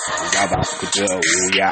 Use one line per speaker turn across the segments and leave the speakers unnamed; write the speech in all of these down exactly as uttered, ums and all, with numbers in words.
Babakuja,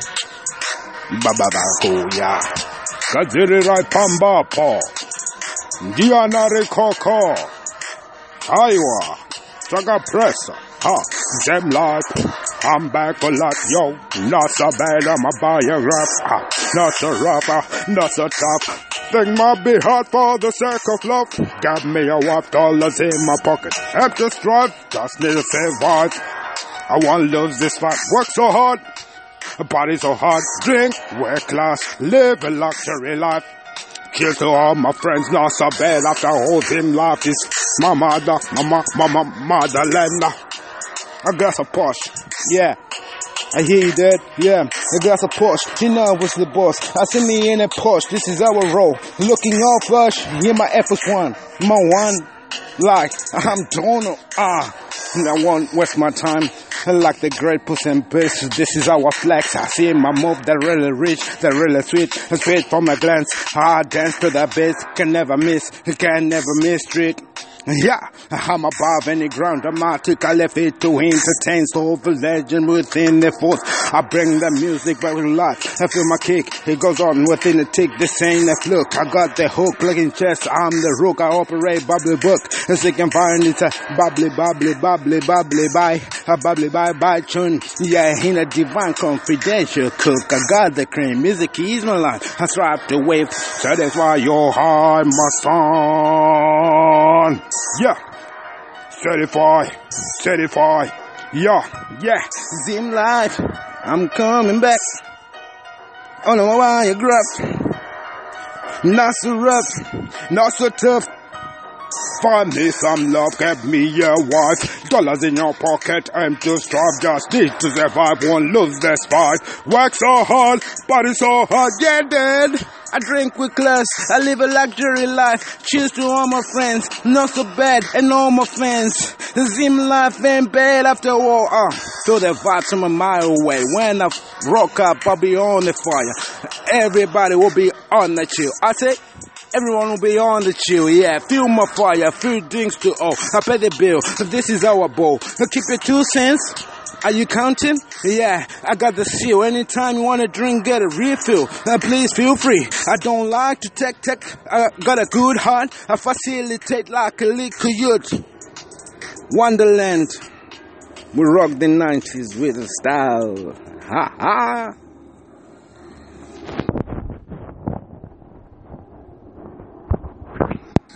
Babakuja, Kaziri Pamba Po, Diana Coco, Iowa, Saga Pressa, ha, Gem Life. I'm back a lot, yo. Not so bad, I'm a biograph. Not so rough, not so tough. Thing might be hard for the sake of love. Got me a waft dollars in my pocket. Have to strive, just need to survive. I won't lose this fight. Work so hard, party so hard. Drink, wear class, live a luxury life. Kill to all my friends, not so bad after all them life is my mother, mama, mama, motherland. I got a Porsche, yeah. I hear you, Dad. Yeah, I got a Porsche. You know I was the boss. I see me in a Porsche. This is our role. Looking all flush. Hear my F S one. My one. Like, I'm Donald. Ah, and I won't waste my time. Like the great Puss and Boots. This is our flex. I see my move. That really rich. That really sweet. Straight from a glance. I dance to the beat. Can never miss. Can never miss street. Yeah, I'm above any ground dramatic. I left it to entertain, so the legend within the force. I bring the music back to life. I feel my kick, it goes on within the tick. This ain't a fluke. I got the hook, looking chest. I'm the rook. I operate bubbly book. As you can find, it's a bubbly, bubbly, bubbly, bubbly bye, a bubbly bye bye tune. Yeah, in a divine confidential cook. I got the cream. Music is my life. I strive to wave. Satisfy your heart, my son. Yeah, certify, certify, yeah, yeah, Zim Life, I'm coming back. Oh no, why you grab? Not so rough, not so tough. Find me some love, get me a wife. Dollars in your pocket, aim to strive. Just need to survive, won't lose this fight. Work so hard, body so hard, yeah, dead. I drink with class, I live a luxury life. Cheers to all my friends, not so bad, and all my fans. Zim Life ain't bad after all. Uh, feel the vibes from a mile away. When I rock up, I'll be on the fire. Everybody will be on the chill. I say, everyone will be on the chill, yeah. Feel my fire, feel drinks to all. I pay the bill, this is our bowl. Keep your two cents. Are you counting? Yeah, I got the seal. Anytime you want to drink, get a refill. Uh, please feel free. I don't like to take, take. I got a good heart. I facilitate like a liquor youth. Wonderland. We rock the nineties with a style. Ha ha.